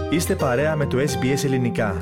Είστε παρέα με το SBS Ελληνικά.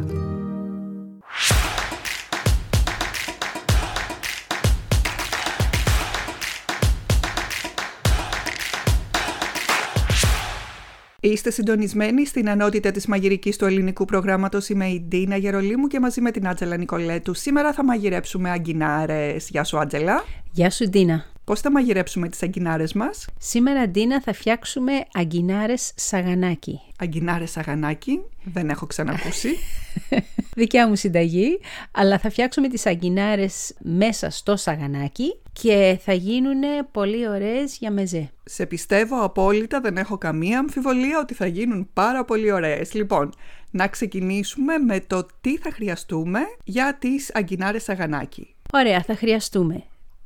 Είστε συντονισμένοι στην ενότητα της μαγειρικής του ελληνικού προγράμματος. Είμαι η Ντίνα Γερολίμου και μαζί με την Άντζελα Νικολέτου. Σήμερα θα μαγειρέψουμε αγκινάρες. Γεια σου, Άντζελα. Γεια σου, Ντίνα. Πώς θα μαγειρέψουμε τις αγκινάρες μας? Σήμερα, Ντίνα, θα φτιάξουμε αγκινάρες σαγανάκι. Αγκινάρες σαγανάκι, δεν έχω ξανακούσει. Δικιά μου συνταγή, αλλά θα φτιάξουμε τις αγκινάρες μέσα στο σαγανάκι και θα γίνουν πολύ ωραίες για μεζέ. Σε πιστεύω απόλυτα, δεν έχω καμία αμφιβολία ότι θα γίνουν πάρα πολύ ωραίες. Λοιπόν, να ξεκινήσουμε με το τι θα χρειαστούμε για τις αγκινάρες σαγανάκι. Ωραία, θα χρειαστούμε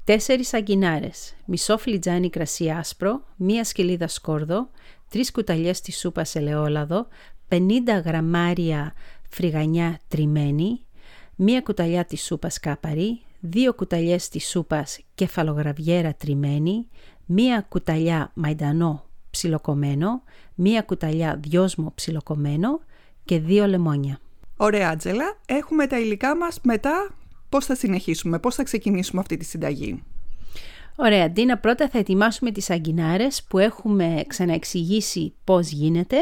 4 αγκινάρες, μισό φλιτζάνι κρασί άσπρο, 1 σκελίδα σκόρδο, 3 κουταλιές της σούπας ελαιόλαδο, 50 γραμμάρια φρυγανιά τριμμένη, 1 κουταλιά της σούπας κάπαρη, 2 κουταλιές της σούπας κεφαλογραβιέρα τριμμένη, 1 κουταλιά μαϊντανό ψιλοκομμένο, 1 κουταλιά δυόσμο ψιλοκομμένο και 2 λεμόνια. Ωραία, Άντζελα, έχουμε τα υλικά μας. Μετά πώς θα συνεχίσουμε, πώς θα ξεκινήσουμε αυτή τη συνταγή? Ωραία, Ντίνα, πρώτα θα ετοιμάσουμε τις αγκινάρες που έχουμε ξαναεξηγήσει πώς γίνεται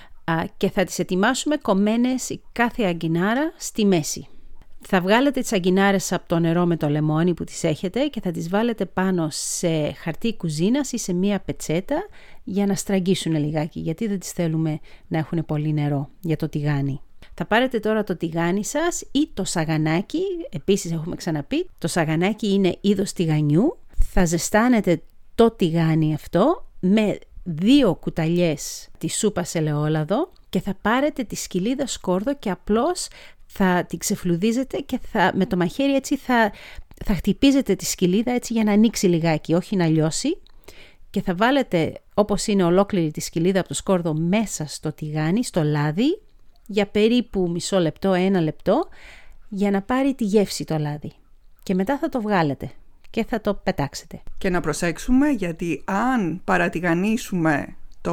και θα τις ετοιμάσουμε κομμένες κάθε αγκινάρα στη μέση. Θα βγάλετε τις αγκινάρες από το νερό με το λεμόνι που τις έχετε και θα τις βάλετε πάνω σε χαρτί κουζίνας ή σε μία πετσέτα για να στραγγίσουν λιγάκι, γιατί δεν τις θέλουμε να έχουν πολύ νερό για το τηγάνι. Θα πάρετε τώρα το τηγάνι σας ή το σαγανάκι, επίσης έχουμε ξαναπεί, το σαγανάκι είναι είδος τηγανιού. Θα ζεστάνετε το τηγάνι αυτό με 2 κουταλιές της σούπας ελαιόλαδο και θα πάρετε τη σκυλίδα σκόρδο και απλώς θα την ξεφλουδίζετε και με το μαχαίρι έτσι θα χτυπίζετε τη σκυλίδα έτσι για να ανοίξει λιγάκι, όχι να λιώσει, και θα βάλετε όπως είναι ολόκληρη τη σκυλίδα από το σκόρδο μέσα στο τηγάνι, στο λάδι, για περίπου μισό λεπτό, 1 λεπτό, για να πάρει τη γεύση το λάδι. Και μετά θα το βγάλετε και θα το πετάξετε. Και να προσέξουμε, γιατί αν παρατηγανίσουμε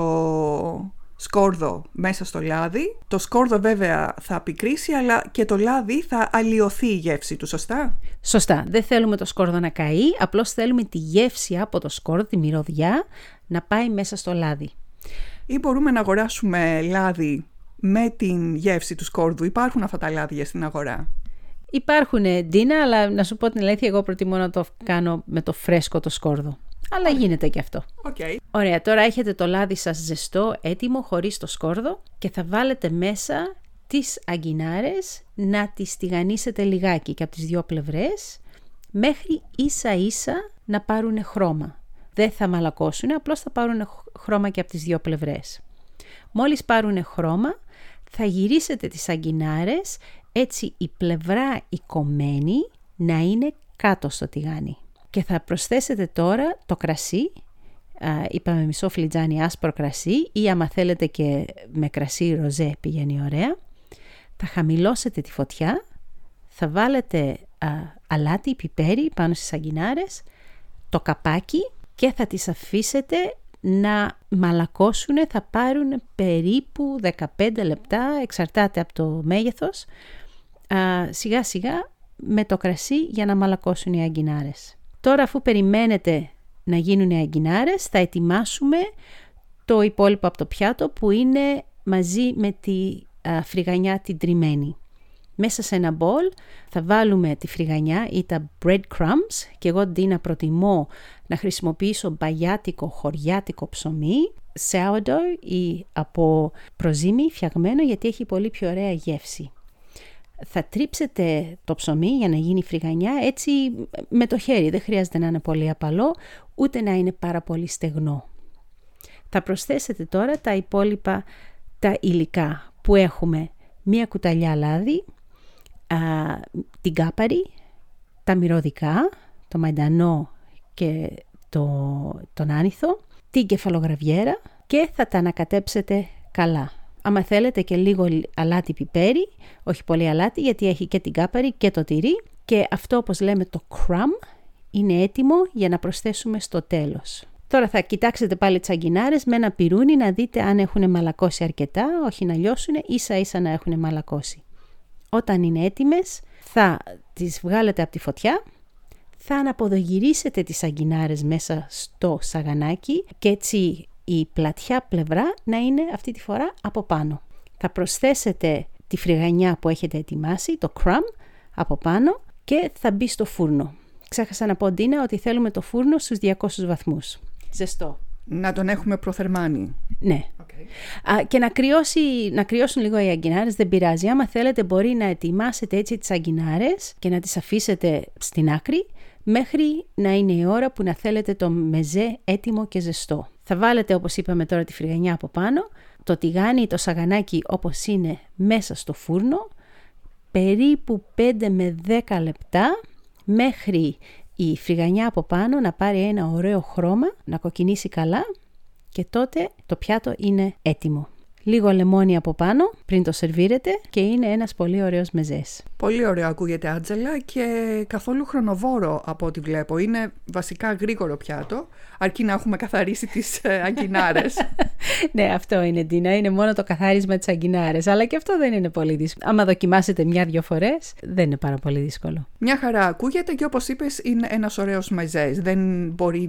το σκόρδο μέσα στο λάδι, το σκόρδο βέβαια θα πικρίσει, αλλά και το λάδι θα αλλοιωθεί η γεύση του, σωστά? Σωστά. Δεν θέλουμε το σκόρδο να καεί, απλώς θέλουμε τη γεύση από το σκόρδο, τη μυρωδιά, να πάει μέσα στο λάδι. Ή μπορούμε να αγοράσουμε λάδι με την γεύση του σκόρδου. Υπάρχουν αυτά τα λάδια στην αγορά? Υπάρχουν, Ντίνα, αλλά να σου πω την αλήθεια, εγώ προτιμώ να το κάνω με το φρέσκο το σκόρδο. Αλλά γίνεται και αυτό. Okay. Ωραία, τώρα έχετε το λάδι σας ζεστό, έτοιμο, χωρίς το σκόρδο, και θα βάλετε μέσα τις αγκινάρες να τις τηγανίσετε λιγάκι και από τις 2 πλευρές, μέχρι ίσα ίσα να πάρουν χρώμα. Δεν θα μαλακώσουν, απλώς θα πάρουν χρώμα και από τις 2 πλευρές. Μόλις πάρουν χρώμα, θα γυρίσετε τις αγκινάρες έτσι η πλευρά η κομμένη να είναι κάτω στο τηγάνι. Και θα προσθέσετε τώρα το κρασί, είπαμε μισό φλιτζάνι άσπρο κρασί, ή άμα θέλετε και με κρασί ροζέ πηγαίνει ωραία. Θα χαμηλώσετε τη φωτιά, θα βάλετε αλάτι, πιπέρι πάνω στις αγκινάρες, το καπάκι, και θα τις αφήσετε να μαλακώσουν. Θα πάρουν περίπου 15 λεπτά, εξαρτάται από το μέγεθος, σιγά σιγά με το κρασί, για να μαλακώσουν οι αγκινάρες. Τώρα, αφού περιμένετε να γίνουν οι αγκινάρες, θα ετοιμάσουμε το υπόλοιπο από το πιάτο, που είναι μαζί με τη φρυγανιά την τριμμένη. Μέσα σε ένα μπολ θα βάλουμε τη φρυγανιά ή τα breadcrumbs, και εγώ, Ντίνα, προτιμώ να χρησιμοποιήσω μπαγιάτικο χωριάτικο ψωμί, sourdough ή από προζύμι φτιαγμένο, γιατί έχει πολύ πιο ωραία γεύση. Θα τρίψετε το ψωμί για να γίνει φρυγανιά έτσι με το χέρι, δεν χρειάζεται να είναι πολύ απαλό, ούτε να είναι πάρα πολύ στεγνό. Θα προσθέσετε τώρα τα υπόλοιπα τα υλικά που έχουμε: 1 κουταλιά λάδι, την κάπαρη, τα μυρωδικά, το μαϊντανό και τον άνηθο, την κεφαλογραβιέρα, και θα τα ανακατέψετε καλά. Άμα θέλετε και λίγο αλάτι πιπέρι, όχι πολύ αλάτι, γιατί έχει και την κάπαρη και το τυρί, και αυτό, όπως λέμε, το crumb, είναι έτοιμο για να προσθέσουμε στο τέλος. Τώρα θα κοιτάξετε πάλι τις αγκινάρες με ένα πυρούνι να δείτε αν έχουν μαλακώσει αρκετά, όχι να λιώσουν, ίσα ίσα να έχουν μαλακώσει. Όταν είναι έτοιμες θα τις βγάλετε από τη φωτιά, θα αναποδογυρίσετε τις αγκινάρες μέσα στο σαγανάκι και έτσι η πλατιά πλευρά να είναι αυτή τη φορά από πάνω. Θα προσθέσετε τη φρυγανιά που έχετε ετοιμάσει, το crumb, από πάνω και θα μπει στο φούρνο. Ξέχασα να πω, Ντίνα, ότι θέλουμε το φούρνο στους 200 βαθμούς. Ζεστό. Να τον έχουμε προθερμάνει. Ναι. Okay. Και να κρυώσουν λίγο οι αγκινάρες, δεν πειράζει. Άμα θέλετε μπορεί να ετοιμάσετε έτσι τις αγκινάρες και να τις αφήσετε στην άκρη μέχρι να είναι η ώρα που να θέλετε το μεζέ έτοιμο και ζεστό. Θα βάλετε, όπως είπαμε τώρα, τη φρυγανιά από πάνω, το τηγάνι ή το σαγανάκι όπως είναι μέσα στο φούρνο, περίπου 5 με 10 λεπτά μέχρι η φρυγανιά από πάνω να πάρει ένα ωραίο χρώμα, να κοκκινήσει καλά και τότε το πιάτο είναι έτοιμο. Λίγο λεμόνι από πάνω πριν το σερβίρετε και είναι ένας πολύ ωραίος μεζές. Πολύ ωραίο ακούγεται, Άντζελα, και καθόλου χρονοβόρο από ό,τι βλέπω. Είναι βασικά γρήγορο πιάτο, αρκεί να έχουμε καθαρίσει τις αγκινάρες. Ναι, αυτό είναι, Ντίνα, είναι μόνο το καθάρισμα της αγκινάρες, αλλά και αυτό δεν είναι πολύ δύσκολο. Άμα δοκιμάσετε 1-2 φορές, δεν είναι πάρα πολύ δύσκολο. Μια χαρά ακούγεται και όπως είπες είναι ένας ωραίος μεζές. Δεν μπορείς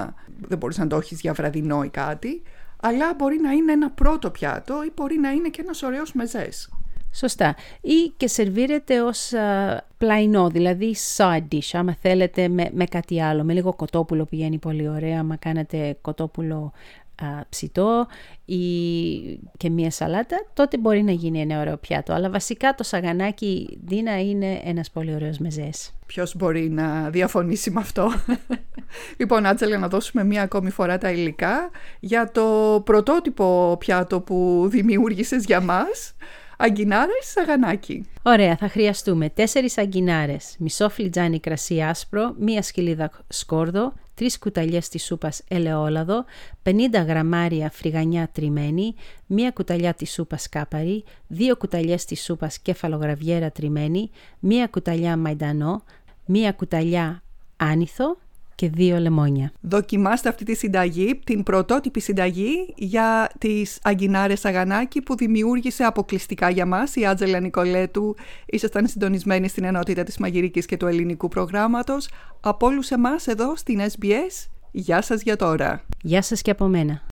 να το έχεις για βραδινό ή κάτι, αλλά μπορεί να είναι ένα πρώτο πιάτο ή μπορεί να είναι και ένας ωραίος μεζές. Σωστά. Ή και σερβίρεται ως πλαϊνό, δηλαδή side dish, άμα θέλετε με κάτι άλλο. Με λίγο κοτόπουλο πηγαίνει πολύ ωραία, άμα κάνετε κοτόπουλο ψητό ή και μία σαλάτα, τότε μπορεί να γίνει ένα ωραίο πιάτο. Αλλά βασικά το σαγανάκι, Ντίνα, είναι ένας πολύ ωραίος μεζές. Ποιος μπορεί να διαφωνήσει με αυτό? Λοιπόν, Άντζελα, να δώσουμε μία ακόμη φορά τα υλικά για το πρωτότυπο πιάτο που δημιούργησες για μας. Αγκινάρες, σαγανάκι. Ωραία, θα χρειαστούμε 4 αγκινάρες, μισό φλιτζάνι κρασί άσπρο, 1 σκυλίδα σκόρδο, 3 κουταλιές της σούπας ελαιόλαδο, 50 γραμμάρια φρυγανιά τριμμένη, 1 κουταλιά της σούπας κάπαρη, 2 κουταλιές της σούπας κεφαλογραβιέρα τριμμένη, 1 κουταλιά μαϊντανό, 1 κουταλιά άνηθο και 2 λεμόνια. Δοκιμάστε αυτή τη συνταγή, την πρωτότυπη συνταγή για τις αγκινάρες σαγανάκι που δημιούργησε αποκλειστικά για μας η Άντζελα Νικολέτου. Ήσασταν συντονισμένοι στην ενότητα της μαγειρικής και του ελληνικού προγράμματος. Από όλους εμάς εδώ στην SBS, γεια σας για τώρα. Γεια σας και από μένα.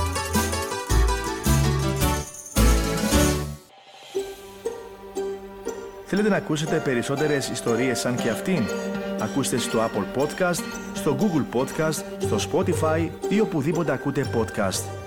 Θέλετε να ακούσετε περισσότερες ιστορίες σαν και αυτήν? Ακούστε στο Apple Podcast, στο Google Podcast, στο Spotify ή οπουδήποτε ακούτε podcast.